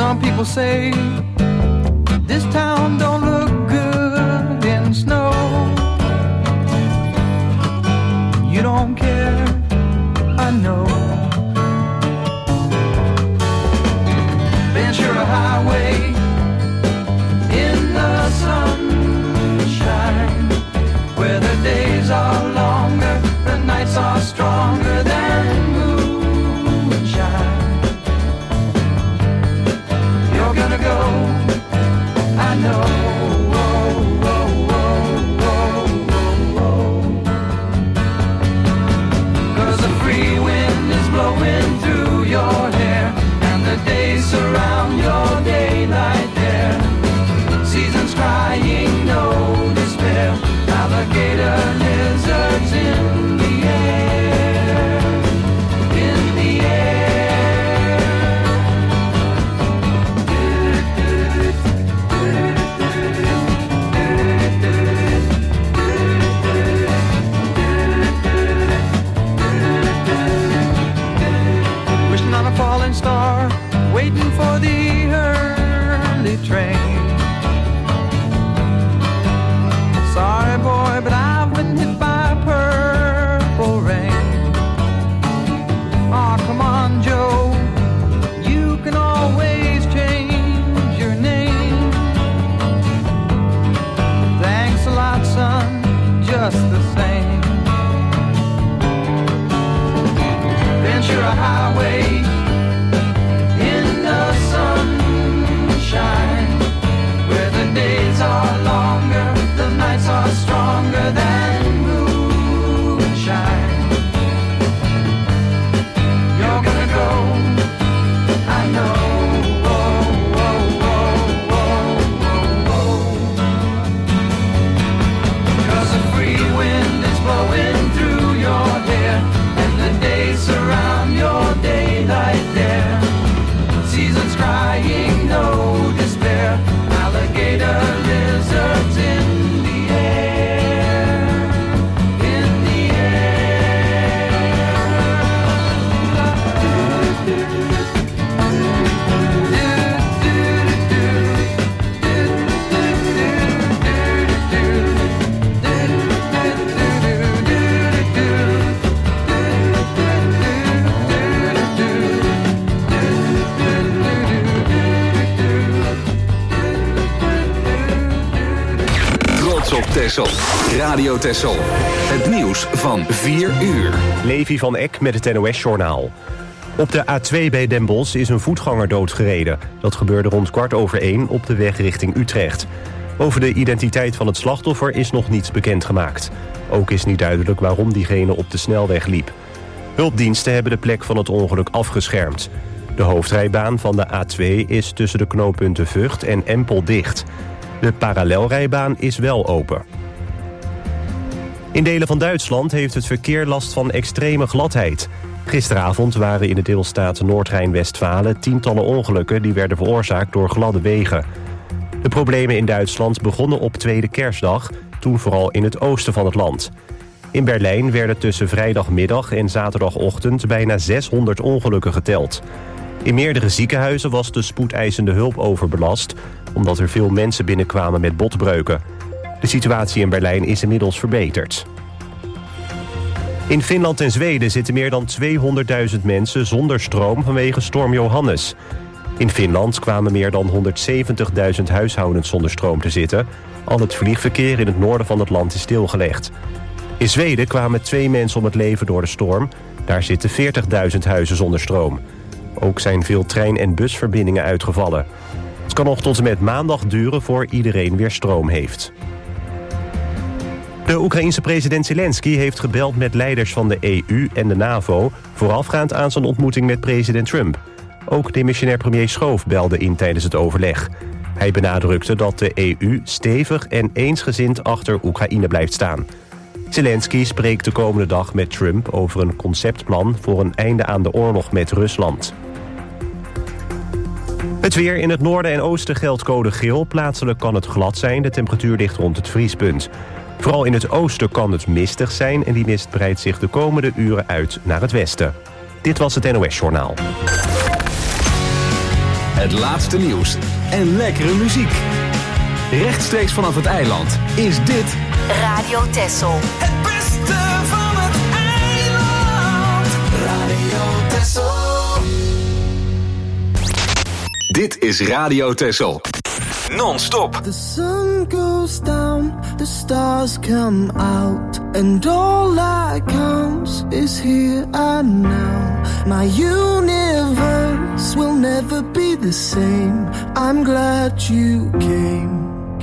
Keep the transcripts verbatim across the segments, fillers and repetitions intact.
Some people say this town don't look good in snow. You don't care, I know. Ventura Highway in the sunshine, where the days are longer, the nights are stronger than moonshine. You're gonna go, I know. Blowing through your hair, and the days surround your daylight there. Seasons crying, no despair. Alligator lizards in the air, in the air. Wishing on a falling star, waiting for the early train. Sorry boy, but I've been hit by purple rain. Oh, come on Joe, you can always change your name. Thanks a lot son, just the same. Ventura Highway in the sunshine, where the days are longer, the nights are stronger than moonshine. You're gonna go, I know. Oh, oh, oh, oh, oh, oh. 'Cause the free wind is blowing through your hair, and the days surround your daylight there. Seasons crying, no despair. Alligator lizards in the air, in the Op Texel. Radio Texel. Het nieuws van vier uur. Levi van Eck met het N O S-journaal. Op de A twee bij Den Bosch is een voetganger doodgereden. Dat gebeurde rond kwart over één op de weg richting Utrecht. Over de identiteit van het slachtoffer is nog niets bekendgemaakt. Ook is niet duidelijk waarom diegene op de snelweg liep. Hulpdiensten hebben de plek van het ongeluk afgeschermd. De hoofdrijbaan van de A twee is tussen de knooppunten Vught en Empel dicht. De parallelrijbaan is wel open. In delen van Duitsland heeft het verkeer last van extreme gladheid. Gisteravond waren in de deelstaat Noord-Rijn-Westfalen tientallen ongelukken die werden veroorzaakt door gladde wegen. De problemen in Duitsland begonnen op tweede kerstdag, toen vooral in het oosten van het land. In Berlijn werden tussen vrijdagmiddag en zaterdagochtend bijna zeshonderd ongelukken geteld. In meerdere ziekenhuizen was de spoedeisende hulp overbelast, omdat er veel mensen binnenkwamen met botbreuken. De situatie in Berlijn is inmiddels verbeterd. In Finland en Zweden zitten meer dan tweehonderdduizend mensen zonder stroom vanwege storm Johannes. In Finland kwamen meer dan honderdzeventigduizend huishoudens zonder stroom te zitten. Al het vliegverkeer in het noorden van het land is stilgelegd. In Zweden kwamen twee mensen om het leven door de storm. Daar zitten veertigduizend huizen zonder stroom. Ook zijn veel trein- en busverbindingen uitgevallen. Het kan nog tot en met maandag duren voor iedereen weer stroom heeft. De Oekraïense president Zelensky heeft gebeld met leiders van de E U en de NAVO... voorafgaand aan zijn ontmoeting met president Trump. Ook demissionair premier Schoof belde in tijdens het overleg. Hij benadrukte dat de E U stevig en eensgezind achter Oekraïne blijft staan. Zelensky spreekt de komende dag met Trump over een conceptplan voor een einde aan de oorlog met Rusland. Het weer: in het noorden en oosten geldt code geel. Plaatselijk kan het glad zijn, de temperatuur ligt rond het vriespunt. Vooral in het oosten kan het mistig zijn en die mist breidt zich de komende uren uit naar het westen. Dit was het N O S-journaal. Het laatste nieuws en lekkere muziek. Rechtstreeks vanaf het eiland is dit Radio Texel. Het beste van het eiland. Radio Texel. Dit is Radio Texel. Non-stop. The sun goes down, the stars come out, and all that counts is here and now. My universe will never be the same. I'm glad you came.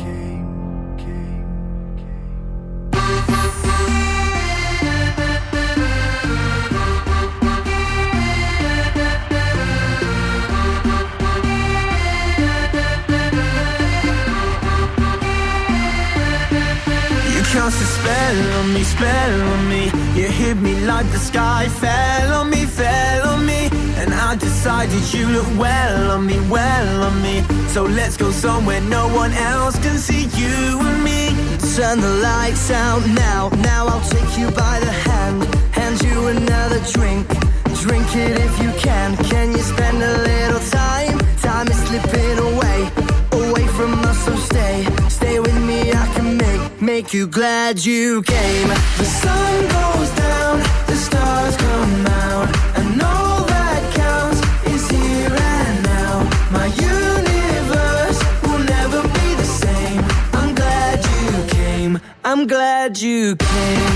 Cast a spell on me, spell on me. You hit me like the sky fell on me, fell on me. And I decided you look well on me, well on me. So let's go somewhere no one else can see you and me. Turn the lights out now, now I'll take you by the hand. Hand you another drink, drink it if you can. Can you spend a little time? Time is slipping away, away from us, so stay. Stay with me, I can make Make you glad you came. The sun goes down, the stars come out, and all that counts is here and now. My universe will never be the same. I'm glad you came. I'm glad you came.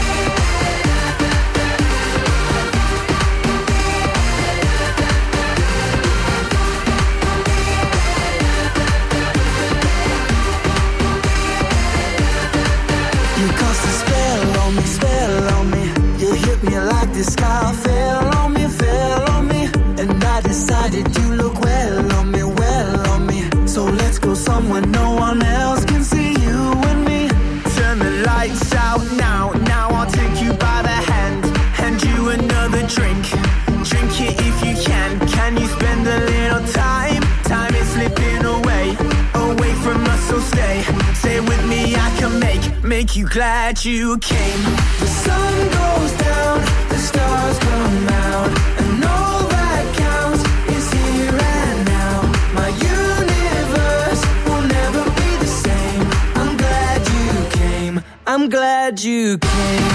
The sky fell on me, fell on me. And I decided you look well on me, well on me. So let's go somewhere no one else can see you and me. Turn the lights out now, now I'll take you by the hand. Hand you another drink, drink it if you can. Can you spend a little time? Time is slipping away, away from us, so stay. Stay with me, I can make, make you glad you came. The sun goes down, the stars come out, and all that counts is here and now. My universe will never be the same. I'm glad you came. I'm glad you came.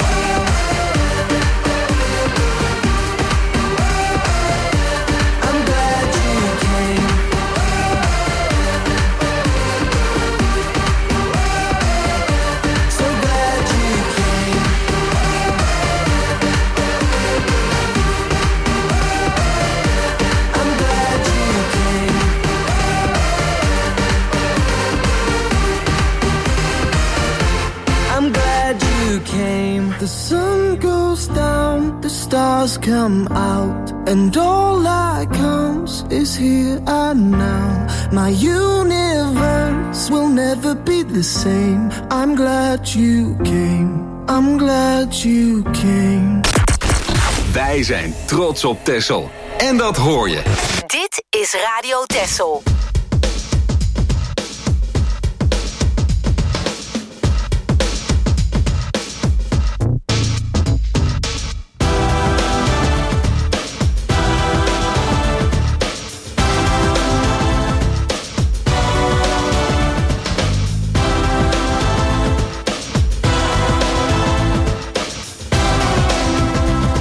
The sun goes down, the stars come out, and all that counts is here and now. My universe will never be the same. I'm glad you came. I'm glad you came. Wij zijn trots op Texel. En dat hoor je. Dit is Radio Texel.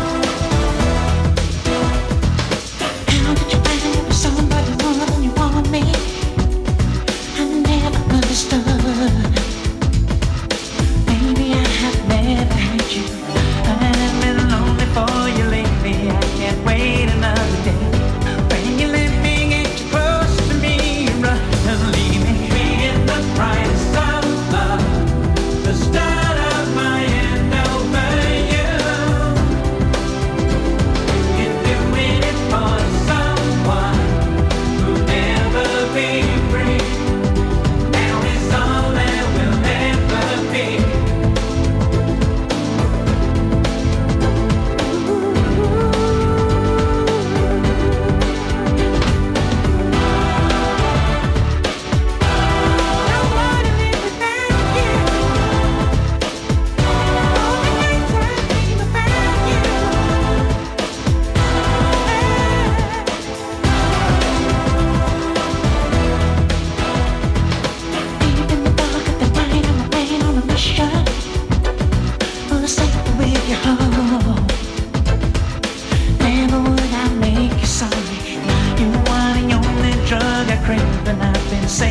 Somebody more than you want me.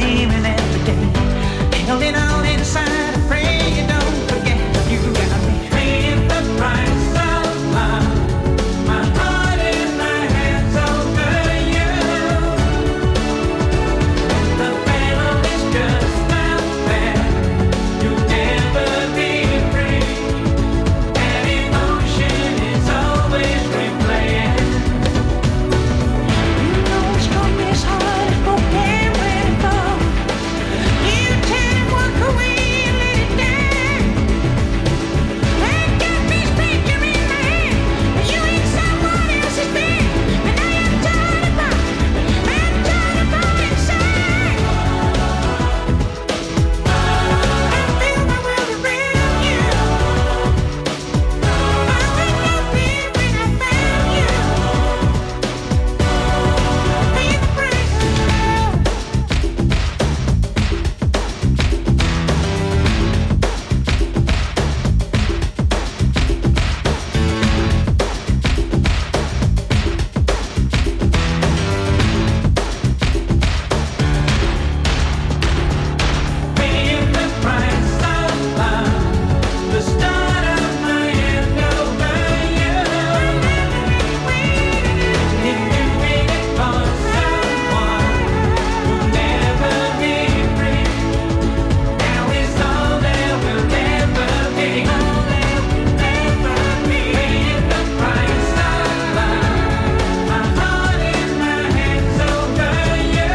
dreaming every day, held it all inside. I pray you don't forget you got me paying the price of love. My heart in my hands over you. The battle is just not fair. You'll never be free. That emotion is always replaying. You know it's strongest heart is broken when it falls. You can't walk away and let it down. I got this picture in my head, but you ain't someone else's bed. And I am torn apart, I'm torn apart inside. I feel my world around you. I was nothing when I found you. Pay the price of love. Paying the price of love. The start of my end over you. If you waited for someone who'll never be free, now is all there will ever be. Paying the price of love. My heart in my hands over you.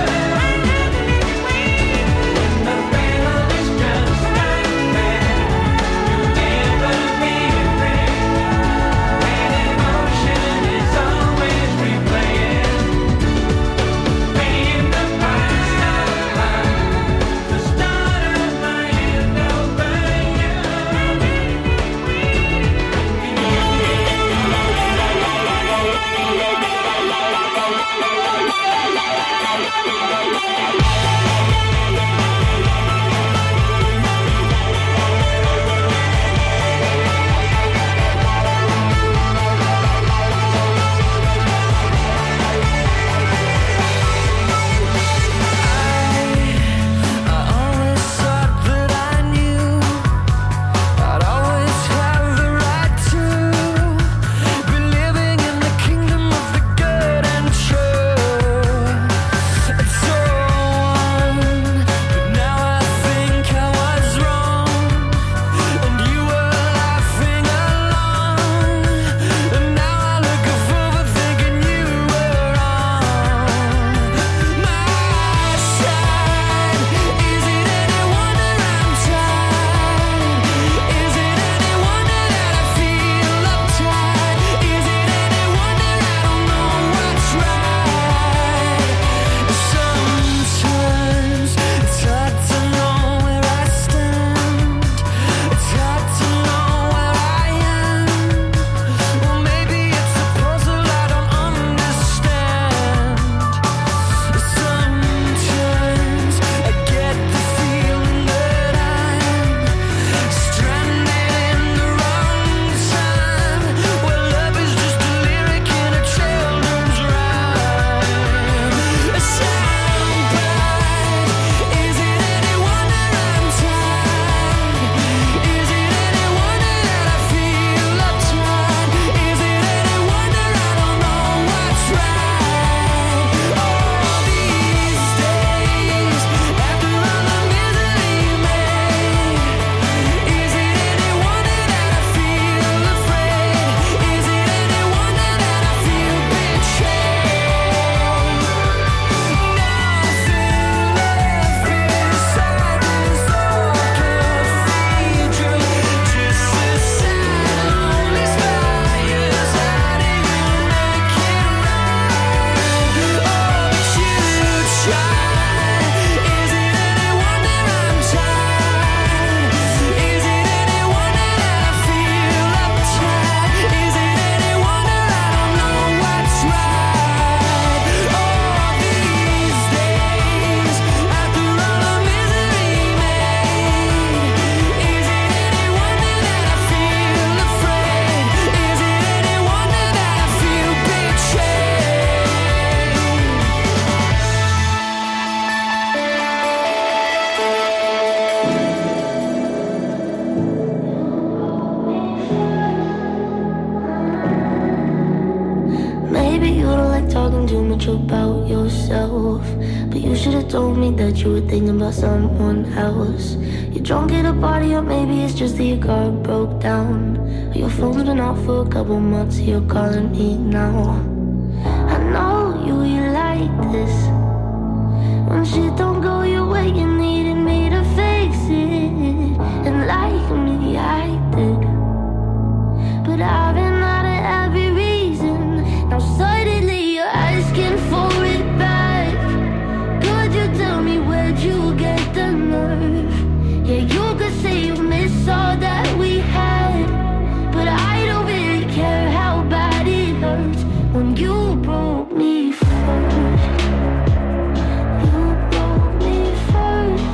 The battle is just not fair. You'll never be free. That emotion is always replaying. Paying the price of love. The start of my end over you. I always thought that I knew I'd always have the right to be living in the kingdom of the good and true. It's so about yourself. But you should have told me that you were thinking about someone else. You're drunk at a party, or maybe it's just that your car broke down. Or your phone's been out for a couple months, you're calling me now. I know you, you like this. When shit don't go your way, you needed me to fix it. And like me, I did. But I've been out of every reason. Now suddenly you're asking for it back. Could you tell me where'd you get the nerve? Yeah, you could say you miss all that we had, but I don't really care how bad it hurts when you broke me first. You broke me first.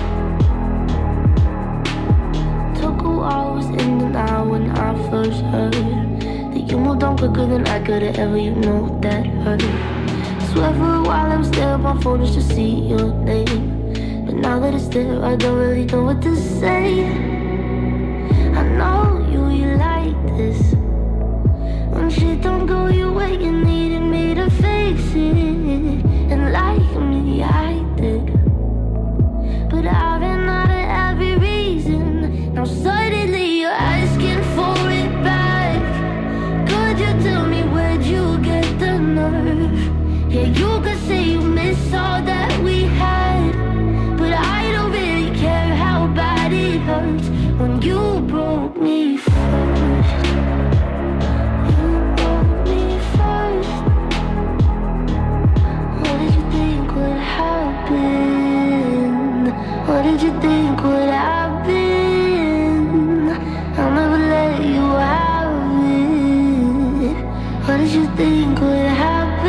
Took a while, was in denial when I first heard that you moved on quicker than I could've ever, you know that hurt. Swear for a while I was there on my phone just to see your name. But now that it's there, I don't really know what to say. I know you, you like this. When shit don't go your way, you needed me to fix it. And like me, I did. But I've been out of every reason. Now suddenly you're asking for it back. Could you tell me where'd you get the nerve? Yeah, you could say you miss all that we had, but I don't really care how bad it hurts when you broke me first. You broke me first. What did you think would happen? What did you think would happen? I'll never let you have it. What did you think would happen?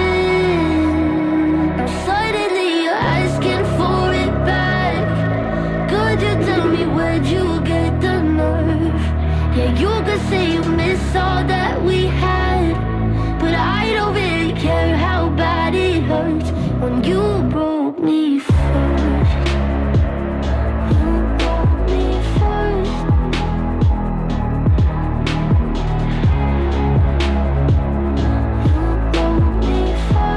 You could say you miss all that we had, but I don't really care how bad it hurts when you broke me first. You broke me first. You broke me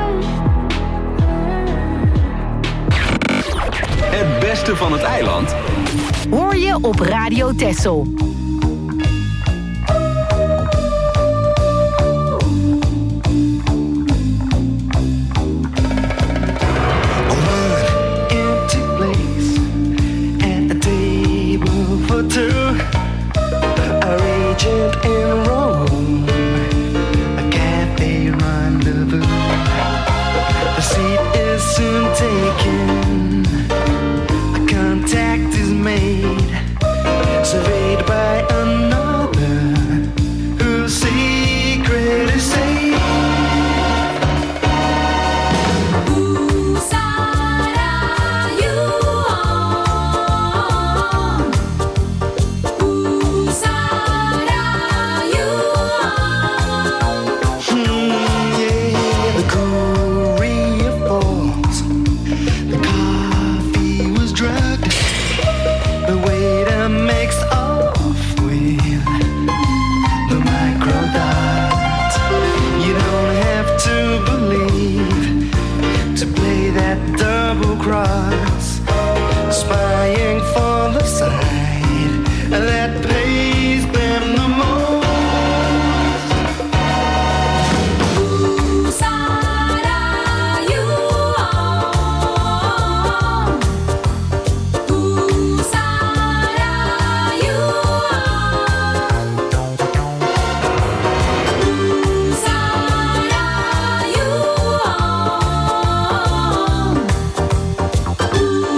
first. Het beste van het eiland hoor je op Radio Texel. Surveyed by another whose secret is safe. Whose side are you on? Whose side are you on? Hmm, yeah, the Korea Falls. The coffee was drugged. The waiter makes off with the microdot. You don't have to believe to play that double cross, spying for the side that pays them the most. Whose side are you on? Whose side are you on? Whose side are you on? Whose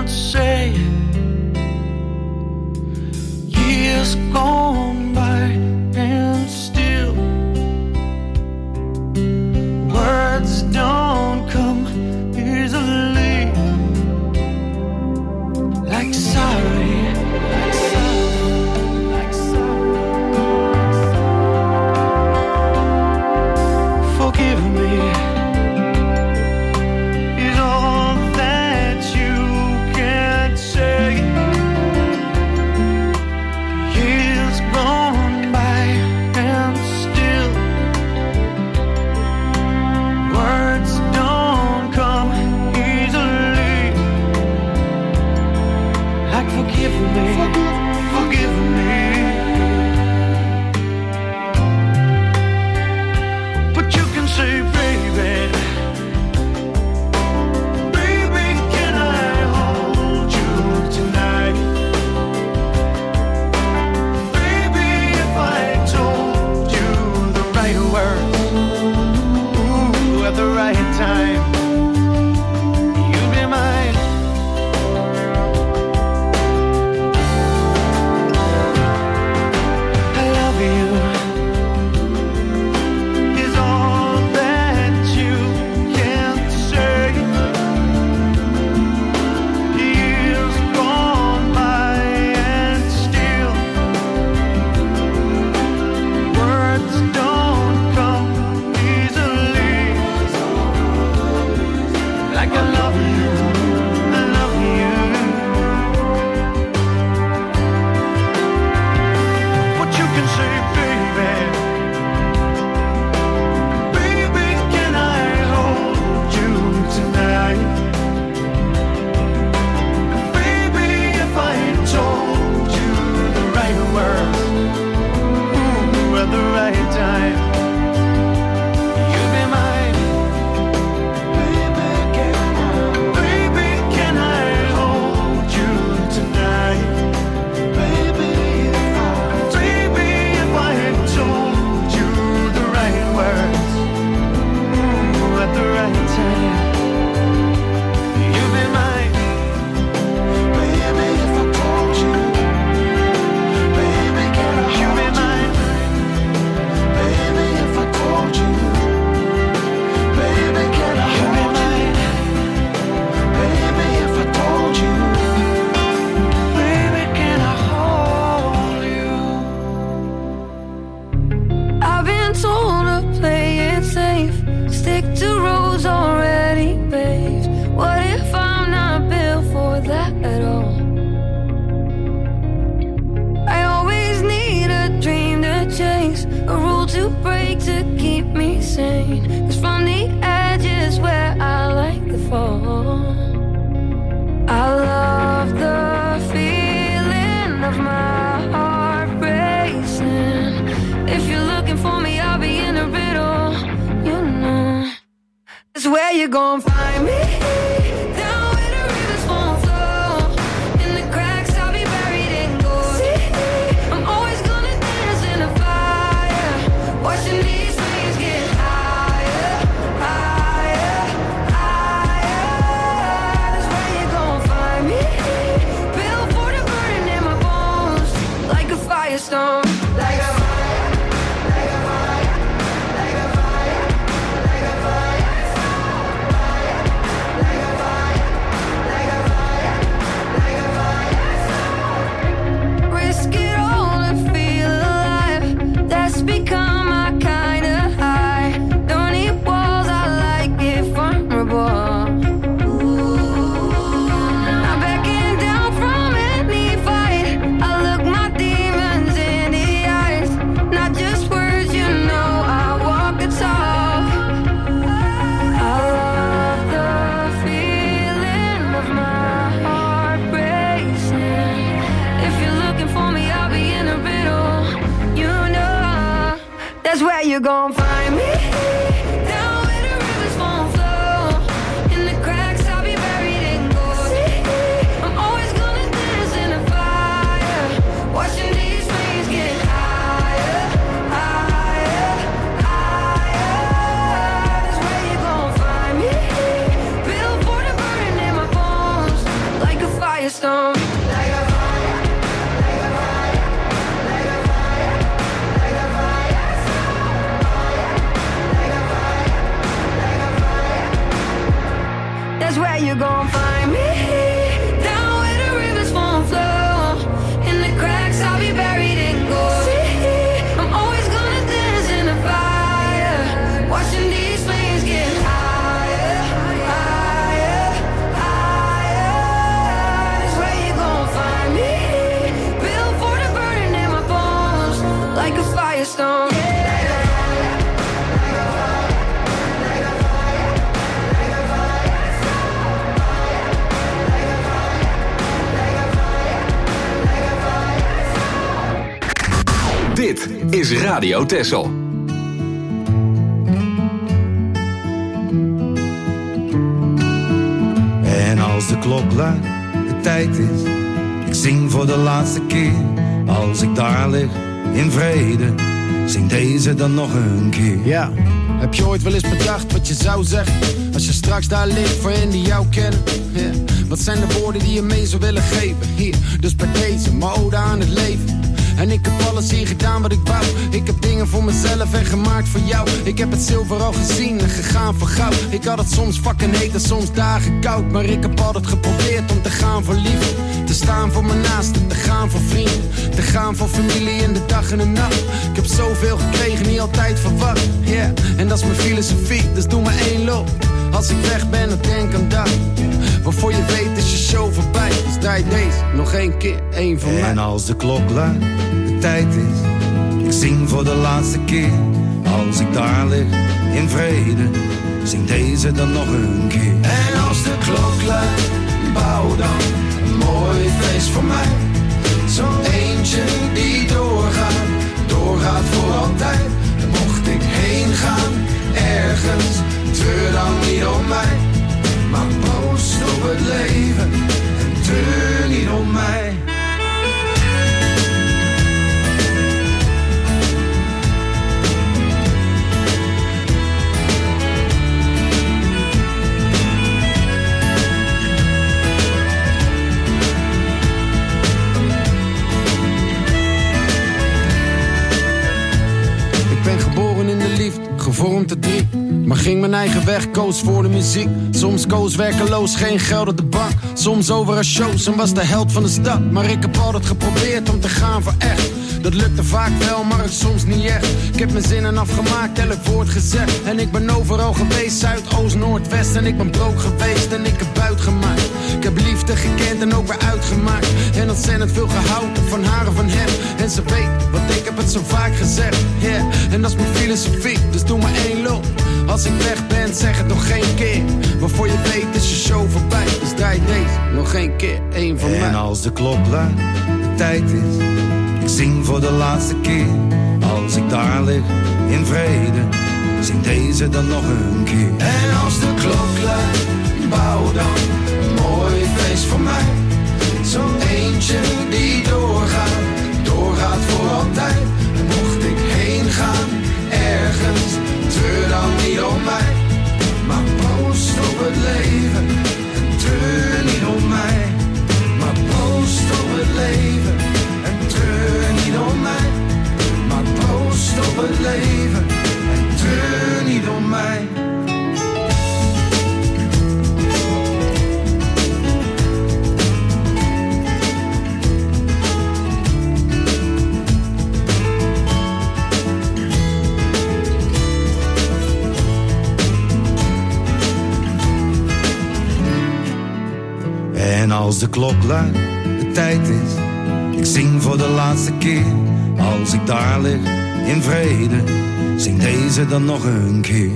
can't say. Years gone by and still words don't come easily. Like sorry, like sorry, like sorry. Forgive me is all that you can say. Years gone by and still words don't come easily. Like forgive me, forgive me. But you can say, baby, baby, can I hold you tonight? Baby, if I told you the right words, ooh, at the right time, you'd be mine. I love you is all that you can say. Years gone by and still words don't come easily. Like I love you, I love you. But you can say, baby, baby, can I hold you tonight? Baby, if I told you the right words, ooh, at the right time, you'd be mine. Baby, can I, baby, can I hold you tonight? Baby, if I, baby, if I told you the right words, ooh, at the right time, you'd be mine. Baby, if I told you, baby, can I hold you? Baby, if I told you, baby, can I hold you? Baby, if I told you, baby, can I hold you? I've been told to play it safe, stick to roads already paved. What if I'm not built for that at all? I always need a dream to chase, a rule to break to keep me sane. 'Cause from the edge is where I like to fall. I love the feeling of my heart racing. If you're looking for me, I'll be in a riddle, you know. It's where you gon' find me. Down where the rivers won't flow. In the cracks, I'll be buried in gold. I'm always gonna dance in the fire, watching these flames get higher, higher, higher. That's where you gon' find me. Built for the burning in my bones, like a firestorm, like a fire, like a fire, like a fire, like a fire, like a fire, like a fire, like a fire. Risk it all to feel alive. That's become my kind of high. Don't need walls, I like it vulnerable. I'm backing down from any fight. I look my demons in the eyes. Not just words, you know, I walk the talk. I love the feeling of my heart racing. If you're looking for me, I'll be in a riddle, you know. That's where you gon' find me. Down where the rivers won't flow. In the cracks, I'll be buried in gold. I'm always gonna dance in the fire, watching these flames get higher, higher, higher. That's where you gon' find me. Built for the burning in my bones, like a firestorm. Like a fire, like a fire, like a fire, like a firestorm. Like a fire, like a fire. That's where you're gonna find me. Down where the rivers won't flow. In the cracks I'll be buried in gold. I'm always gonna dance in the fire. Watching these flames get higher, higher, higher. That's where you're gonna find me. Built for the burning in my bones. Like a firestorm. Dit is Radio Texel. En als de klok luidt, de tijd is, ik zing voor de laatste keer. Als ik daar lig, in vrede, zing deze dan nog een keer. Ja, heb je ooit wel eens bedacht wat je zou zeggen? Als je straks daar ligt voor hen die jou kennen. Ja. Wat zijn de woorden die je mee zou willen geven? Hier, dus bij deze, mijn ode aan het leven. En ik heb alles hier gedaan wat ik wou. Ik heb dingen voor mezelf en gemaakt voor jou. Ik heb het zilver al gezien en gegaan voor goud. Ik had het soms fucking heet en soms dagen koud. Maar ik heb altijd geprobeerd om te gaan voor liefde. Te staan voor mijn naasten, te gaan voor vrienden. Te gaan voor familie in de dag en de nacht. Ik heb zoveel gekregen, niet altijd verwacht. Yeah, en dat is mijn filosofie, dus doe maar één loop. Als ik weg ben, dan denk aan dat. Waarvoor je weet is je show voorbij. Dus draai deze nog één keer, één van mij. En als de klok luidt, de tijd is, ik zing voor de laatste keer. Als ik daar lig, in vrede, zing deze dan nog een keer. En als de klok luidt, bouw dan een mooi feest voor mij. Zo'n eentje die doorgaat, doorgaat voor altijd. En mocht ik heen gaan, ergens, treur dan niet om mij. Maar proost op het leven en treur niet om mij. Ik ben geboren in de liefde, gevormd te drie. Maar ging mijn eigen weg, koos voor de muziek. Soms koos werkeloos, geen geld op de bank. Soms over een shows en was de held van de stad. Maar ik heb altijd geprobeerd om te gaan voor echt. Dat lukte vaak wel, maar soms niet echt. Ik heb mijn zinnen afgemaakt, elk woord gezegd. En ik ben overal geweest, Zuid, Oost, Noord, West. En ik ben broke geweest en ik heb buit gemaakt. Ik heb liefde gekend en ook weer uitgemaakt. En ontzettend veel gehouden van haar en van hem. En ze weet, want ik heb het zo vaak gezegd. Yeah, en dat is mijn filosofie, dus doe maar één loop. Als ik weg ben, zeg het nog geen keer. Waarvoor je weet is je show voorbij. Dus draai deze nog één keer, één van mij. En als de klok luidt, de tijd is, ik zing voor de laatste keer. Als ik daar lig, in vrede, zing deze dan nog een keer. En als de klok luidt, bouw dan een mooi feest voor mij. Zo'n eentje die doorgaat, doorgaat voor altijd. En mocht ik heen gaan, ergens, treur dan niet om mij. Maar proost op het leven en treur niet om mij. Maar proost op het leven en treur niet om mij. Maar proost op het leven en treur niet om mij. En als de klok luidt, de tijd is, ik zing voor de laatste keer. Als ik daar lig, in vrede, zing deze dan nog een keer.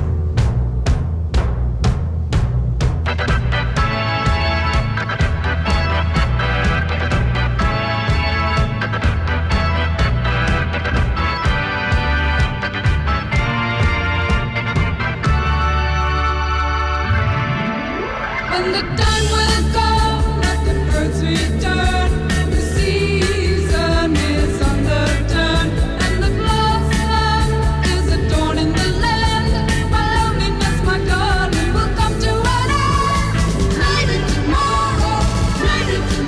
When the done will go, let the birds return. The season is on the turn, and the blossom is adorning the land. My loneliness, my darling, will come to an end. Maybe tomorrow, maybe tomorrow.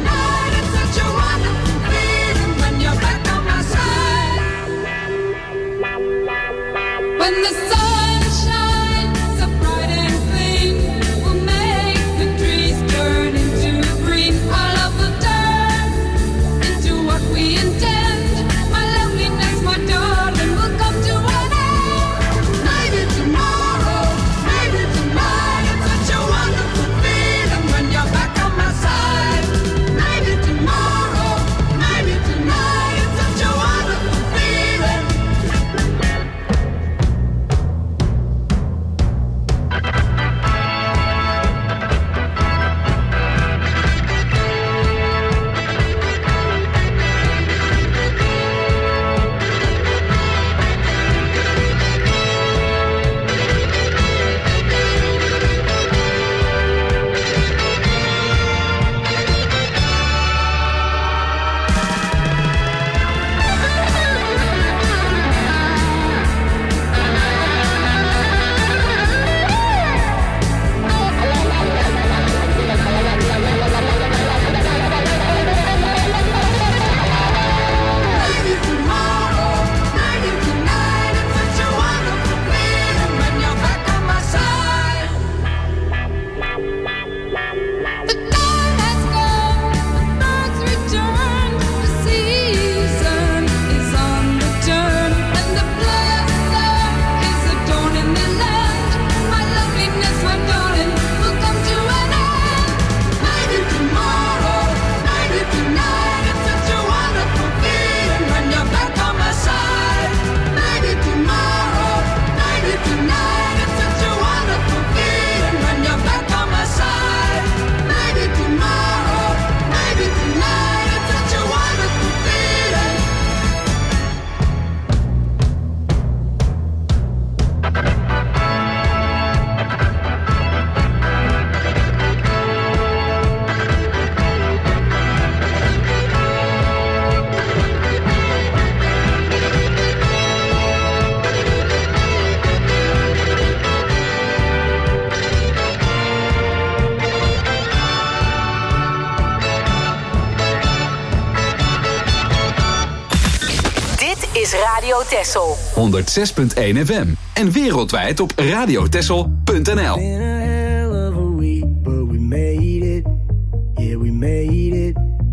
Radio Texel. honderdzes punt één F M. En wereldwijd op radiotexel punt n l. Been a hell of a week, but we made it. Yeah, we made it.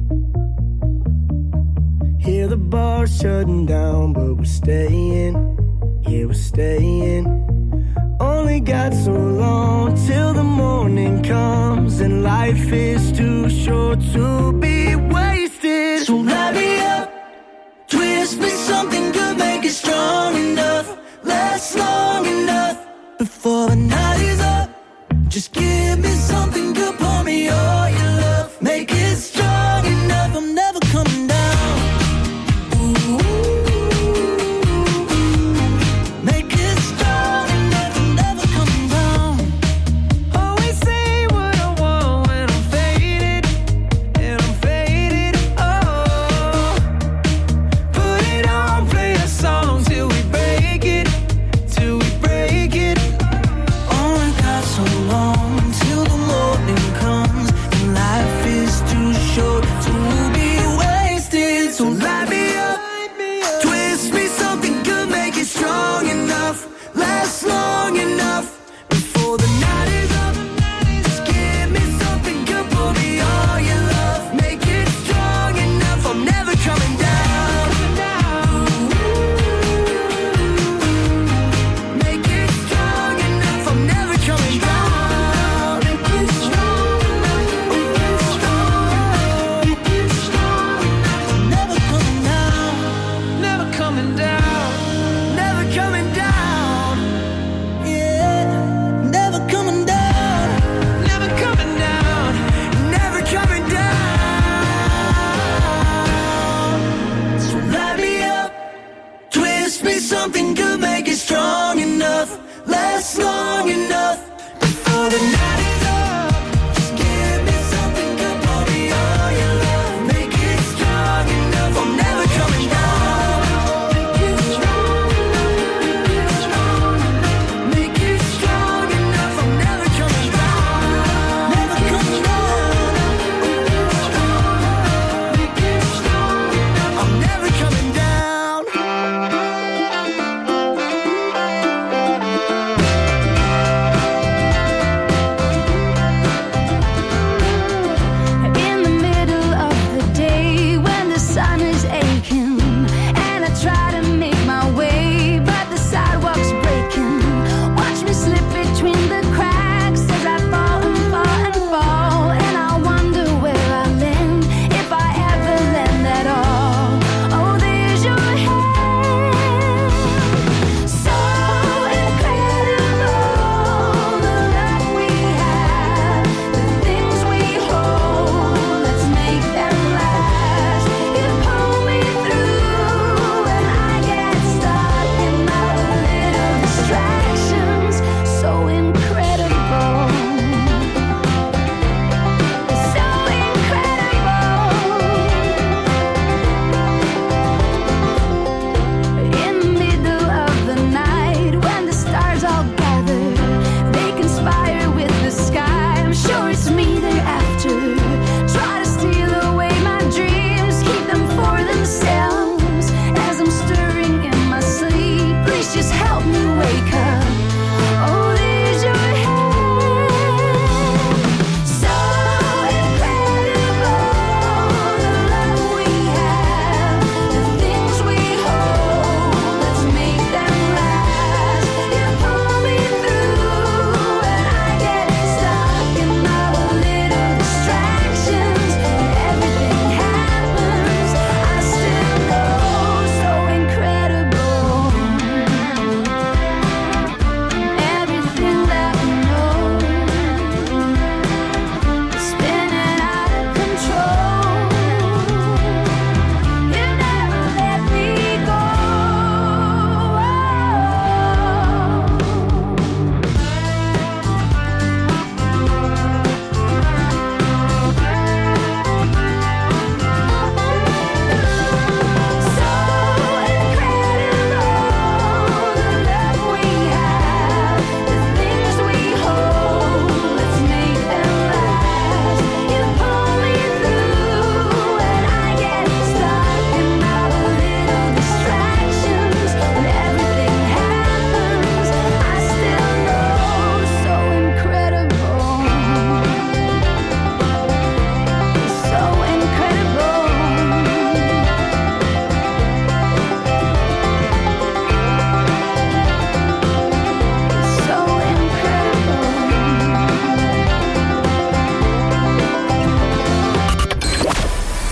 Hear the bar shutting down, but we're staying. Yeah, we're staying. Only got so long till the morning comes, and life is too short to be wasted. So light me up, twist me something good, make it strong enough, last long enough before the night is up. Just give me something good, pour me all your love, make it strong enough. I'm never coming down. Ooh, make it strong enough. I'm never coming down. Always say what I want when I'm faded, and I'm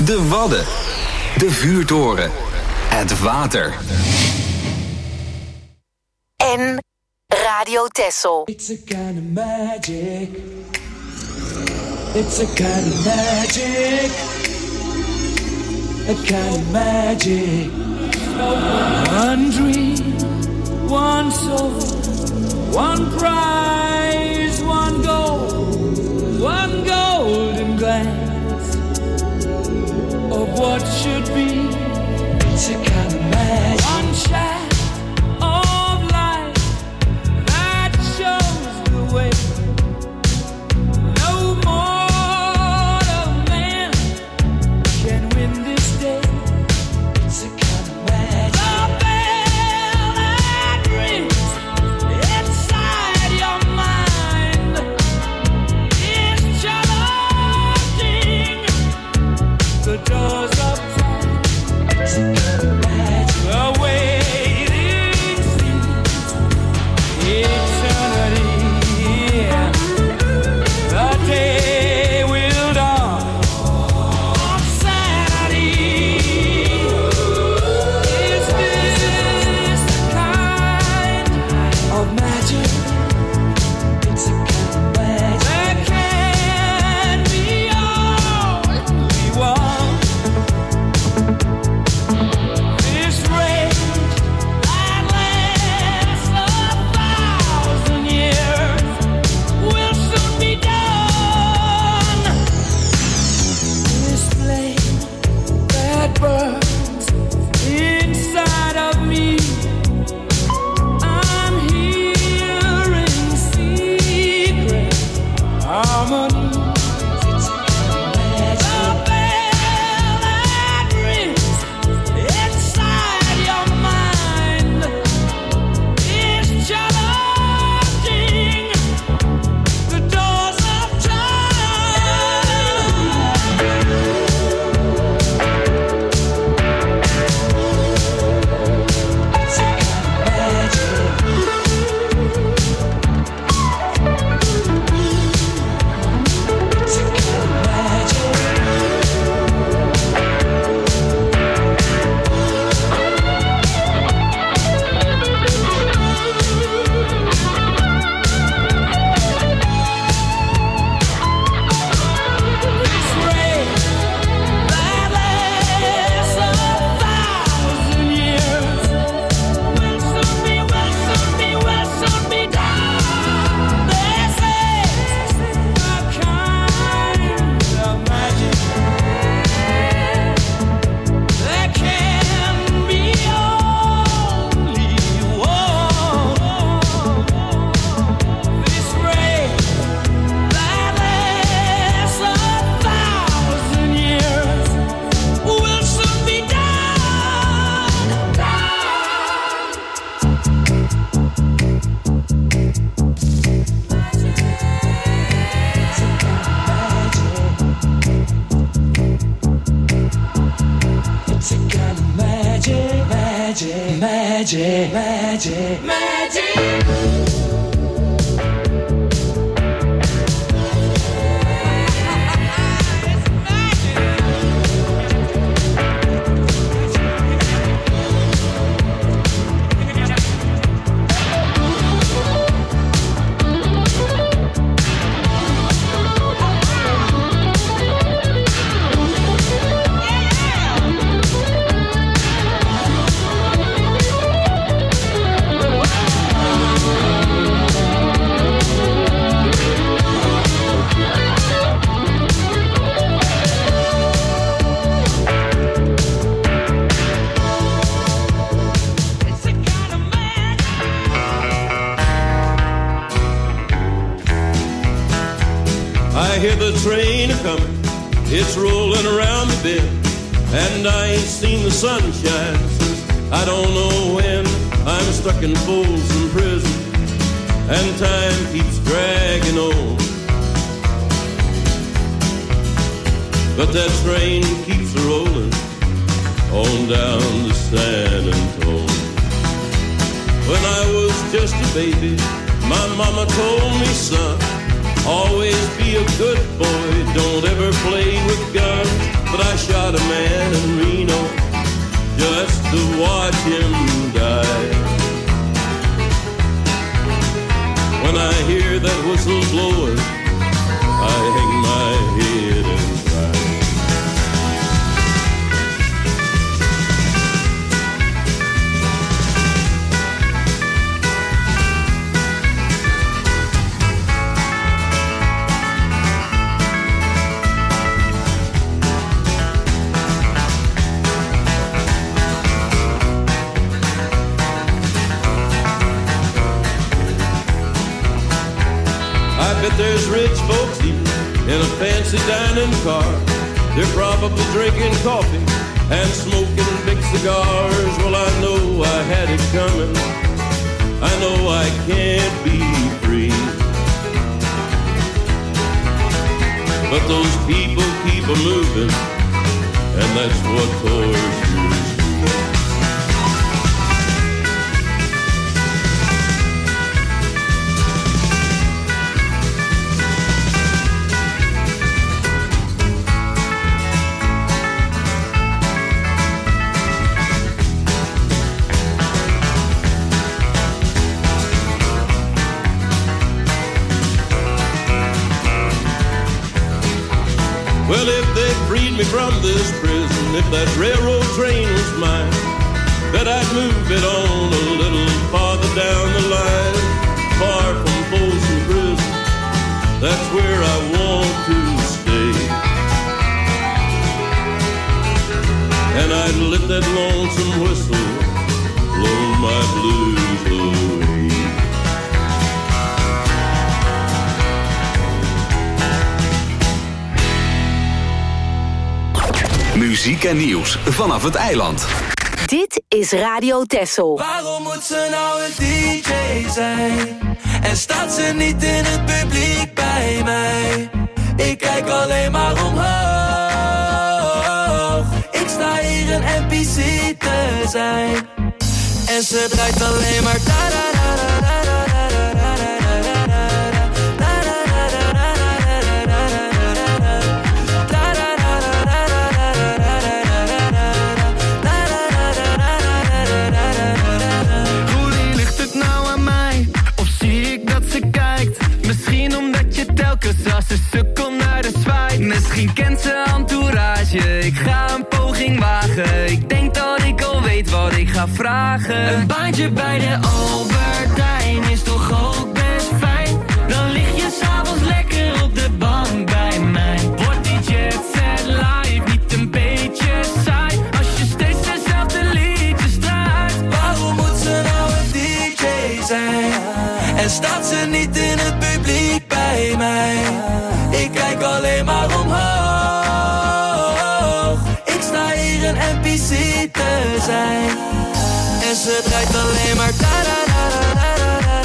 De Wadden. De vuurtoren. Het water. En Radio Texel. It's a kind of magic. It's a kind of magic. A kind of magic. One dream, one soul, one prize, one goal, one golden glance of what should be. It's a kind of magic. One shaft of light that shows the way. No mortal man can win this day. It's a kind of magic. The bell that rings inside your mind is challenging the doors of time. It's a kind of magic. The waiting seems eternity. The day will dawn on Saturday. Is this the kind of magic? It's a kind of magic. There can be only one. This rage that lasts a thousand years will soon be done. This flame that burns inside of me, I'm hearing secret harmonies. It's a kind of magic. The bell that rings inside your mind is challenging the doors of time. It's a kind of magic. It's a kind of magic. This rain that lasts a thousand years will soon be, will soon be, will soon be done. This is a kind of magic. There can be only one. This rain that lasts a thousand years will soon be done. It's a kind of magic, magic, magic, magic, magic. It's a kind of magic. I hear the train a-comin', it's rolling around the bend, and I ain't seen the sunshine since I don't know when. I'm stuck in Folsom Prison, and time keeps dragging on. But that train keeps rolling on down to San Antone. When I was just a baby, my mama told me, son, always be a good boy, don't ever play with guns. But I shot a car. They're probably drinking coffee and smoking big cigars. Well, I know I had it coming. I know I can't be free. But those people keep a moving, and that's what tortures me. Well, if they freed me from this prison, if that railroad train was mine, bet I'd move it on a little farther down the line, far from Folsom Prison. That's where I want to stay. And I'd let that lonesome whistle blow my blues away. Muziek en nieuws vanaf het eiland. Dit is Radio Texel. Waarom moet ze nou een D J zijn? En staat ze niet in het publiek bij mij? Ik kijk alleen maar omhoog. Ik sta hier een N P C te zijn. En ze draait alleen maar da da da da da da. Als ze sukkel naar de zwaait. Misschien kent ze entourage. Ik ga een poging wagen. Ik denk dat ik al weet wat ik ga vragen. Een baantje bij de Albertijn is toch ook best fijn. Dan lig je s'avonds lekker op de bank bij mij. Wordt die jet set live niet een beetje saai? Als je steeds dezelfde liedjes draait. Waarom moet ze nou een D J zijn? En staat ze niet in het publiek bij mij? Ik kijk alleen maar omhoog. Ik sta hier een N P C te zijn. En ze draait alleen maar da da da da da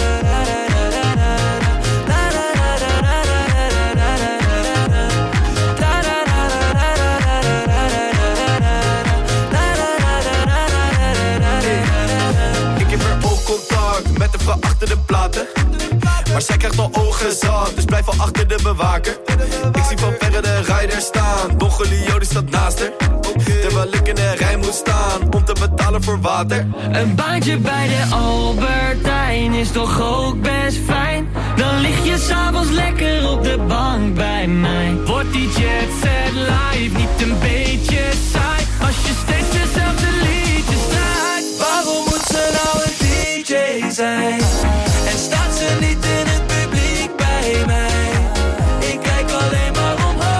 Ik heb er ook contact met de vrouw achter de platen. Maar zij krijgt al ogen zat, dus blijf al achter de bewaker. Ik zie van verre de rijder staan, Don Julio die staat naast haar. Terwijl ik in de rij moet staan, om te betalen voor water. Een baantje bij de Albertijn is toch ook best fijn. Dan lig je s'avonds lekker op de bank bij mij. Wordt die jet set live niet een beetje saai? Als je steeds dezelfde liedjes draait. Waarom moet ze nou een D J zijn? En staat ze niet in het publiek bij mij? Ik kijk alleen maar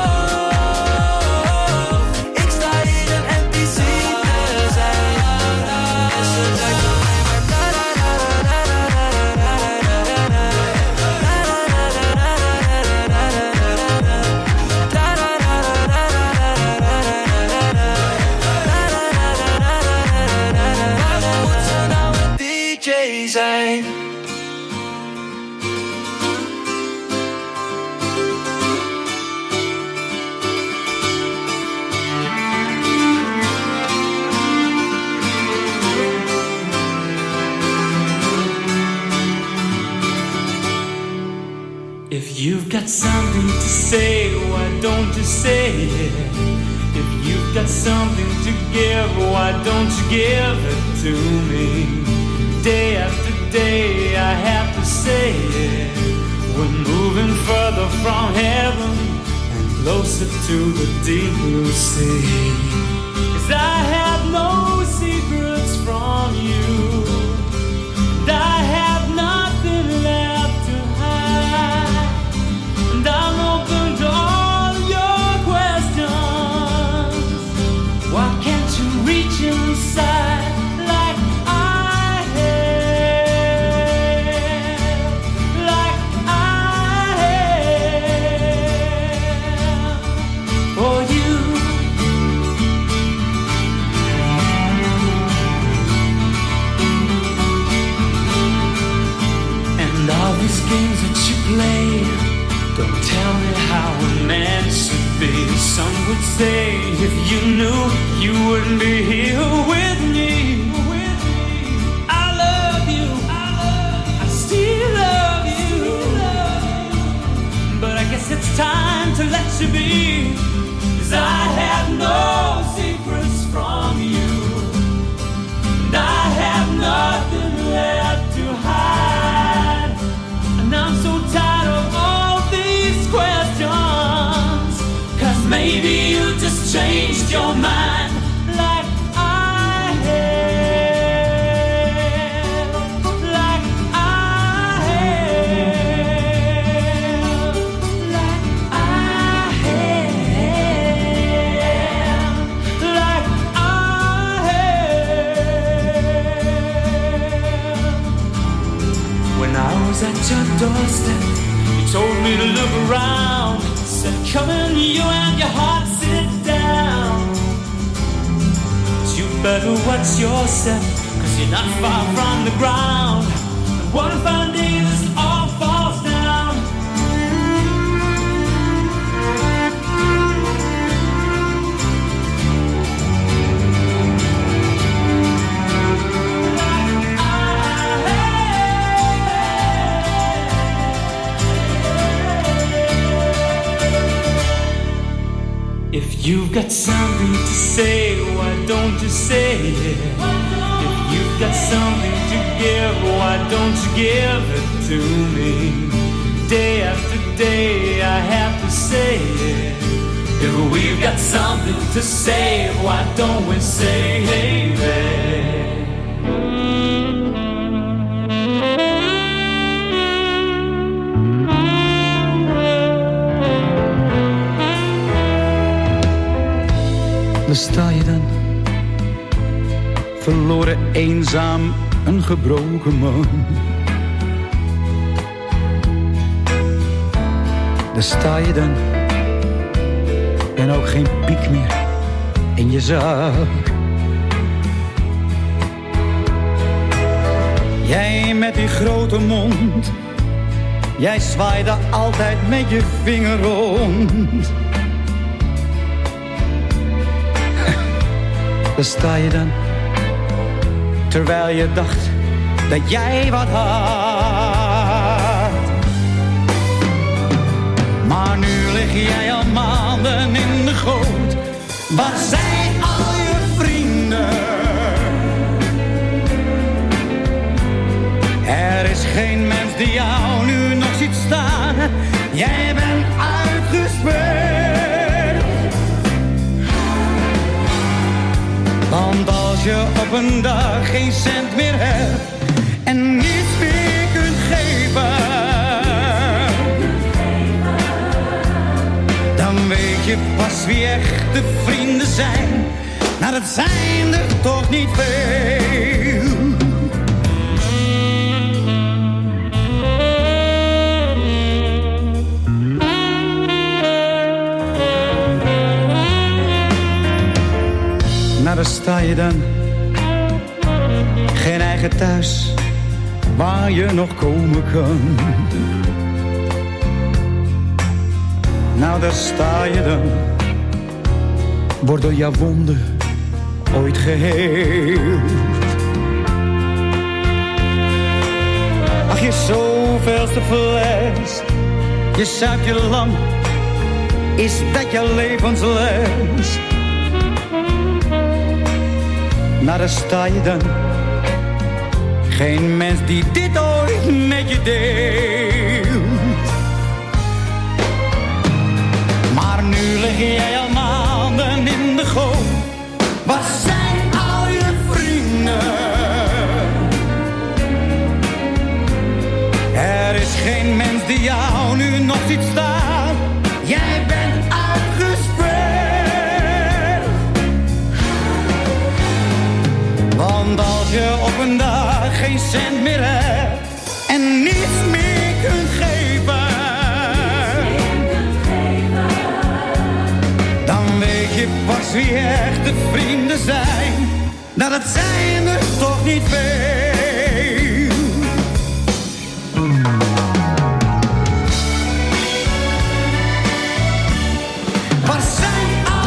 omhoog. Ik sta hier een N P C te zijn. En ze draait alleen maar da da da da da da Waarom moet ze nou een D J zijn? If you've got something to say, why don't you say it? If you've got something to give, why don't you give it to me? Day after day I have to say it. We're moving further from heaven and closer to the deep blue sea. 'Cause I have no secrets from you, and I have nothing left to hide, and I'm open to all your questions. Why can't you reach inside like I have, like I have? would say if you knew you wouldn't be here with me. I love you, I still love you, but I guess it's time to let you be, 'cause I have no secrets from you, and I have nothing left to hide, and I'm so tired of all these questions, 'cause maybe you just changed your mind like I have, like I have, like I have, like I have. When I was at your doorstep, you told me to look around. Said, come in, you and your heart, sit down. But you better watch yourself, 'cause you're not far from the ground. And one fine day this all falls down. If you've got something to say, why don't you say it? If you've got something to give, why don't you give it to me? Day after day I have to say it. If we've got something to say, why don't we say it? Daar sta je dan, verloren, eenzaam, een gebroken man. Daar sta je dan, en ook geen piek meer in je zak. Jij met die grote mond, jij zwaaide altijd met je vinger rond. Daar sta je dan, terwijl je dacht dat jij wat had. Maar nu lig jij al maanden in de goot. Waar zijn al je vrienden? Er is geen mens die jou nu nog ziet staan. Jij bent uitgespeeld. Want als je op een dag geen cent meer hebt en niets meer kunt geven, dan weet je pas wie echte vrienden zijn. Nou, dat zijn er toch niet veel. Nou, daar sta je dan, geen eigen thuis waar je nog komen kan. Nou, daar sta je dan, wordt door jouw wonden ooit geheeld. Ach, je zoveelste fles, je zuipt je lang, is dat jouw levensles? Nou, daar sta je dan, geen mens die dit ooit met je deelt. Maar nu lig jij al maanden in de goot. Waar zijn al je vrienden? Er is geen mens die jou nu nog ziet staan. Jij bent uitgespeeld. Want als je op een dag geen cent meer hebt en niets meer kunt geven, dan weet je pas wie echte vrienden zijn. Nou, dat zijn er toch niet veel. Waar zijn al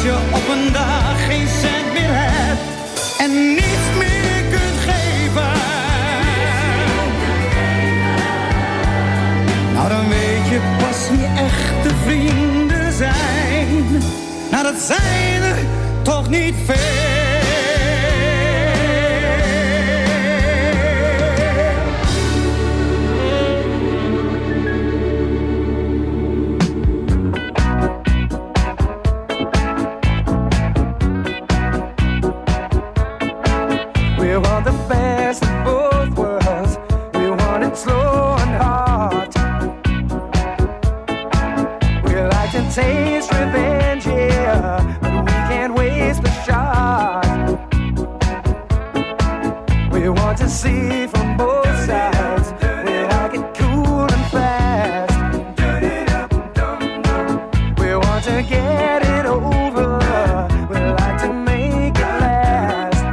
als je op een dag geen cent meer hebt en niets meer kunt geven. Nou, dan weet je pas wie echte vrienden zijn. Nou, dat zijn er toch niet veel. We want the best of both worlds. We want it slow and hard. We like to taste revenge, yeah, but we can't waste the shot. We want to see from both sides. We like it cool and fast. We want to get it over. We like to make it last.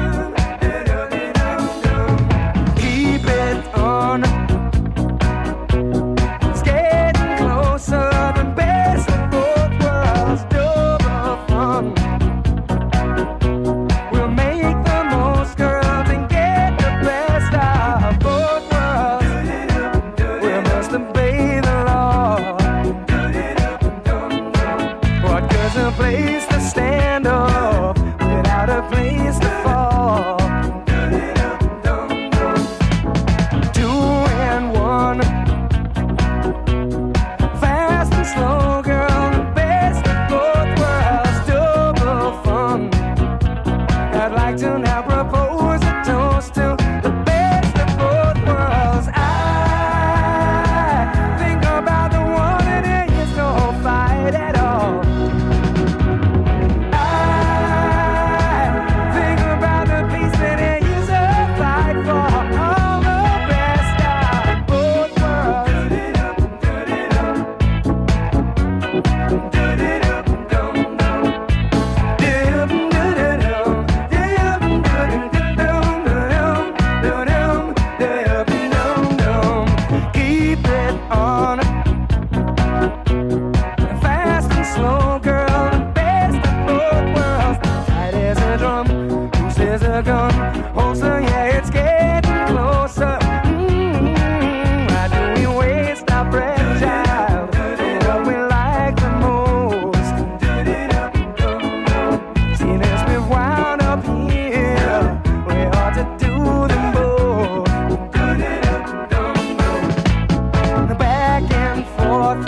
Keep it on. It's getting closer. The best of both worlds, double fun. We'll make the most, girls, and get the best of both worlds. We must obey the law. What good's a place to stand up without a place to fall? Two and one, fast and slow, girl, the best of both worlds, double fun. I'd like to now propose a toast to the best of both worlds. I think about the one and there is no fight at all. I think about the peace that there is a fight for. All the best of both worlds. Keep it on. Fast and slow, girl, the best of both worlds. Tight as a drum, loose as a gun. Holster, yeah, it's getting closer. Mm-hmm. Why do we waste our breath, child? What we like the most. Seen as we've wound up here, we ought to do them both. Back and forth.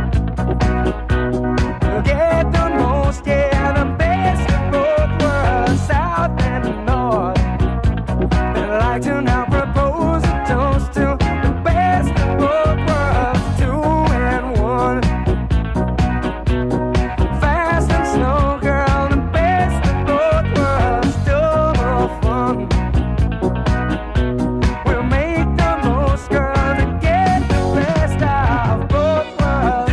We'll get the most, yeah, the best of both worlds, south and north. I'd like to now propose a toast to the best of both worlds, two and one. Fast and slow, girl, the best of both worlds, double fun. We'll make the most, girl, to get the best of both worlds.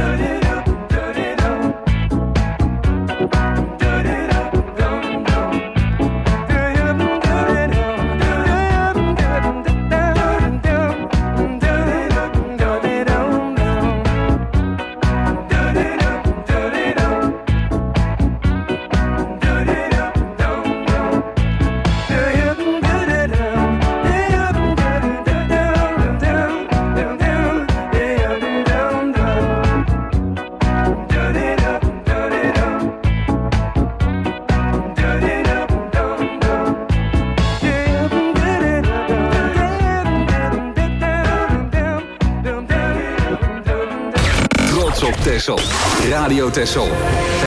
Trots op Texel. Radio Texel.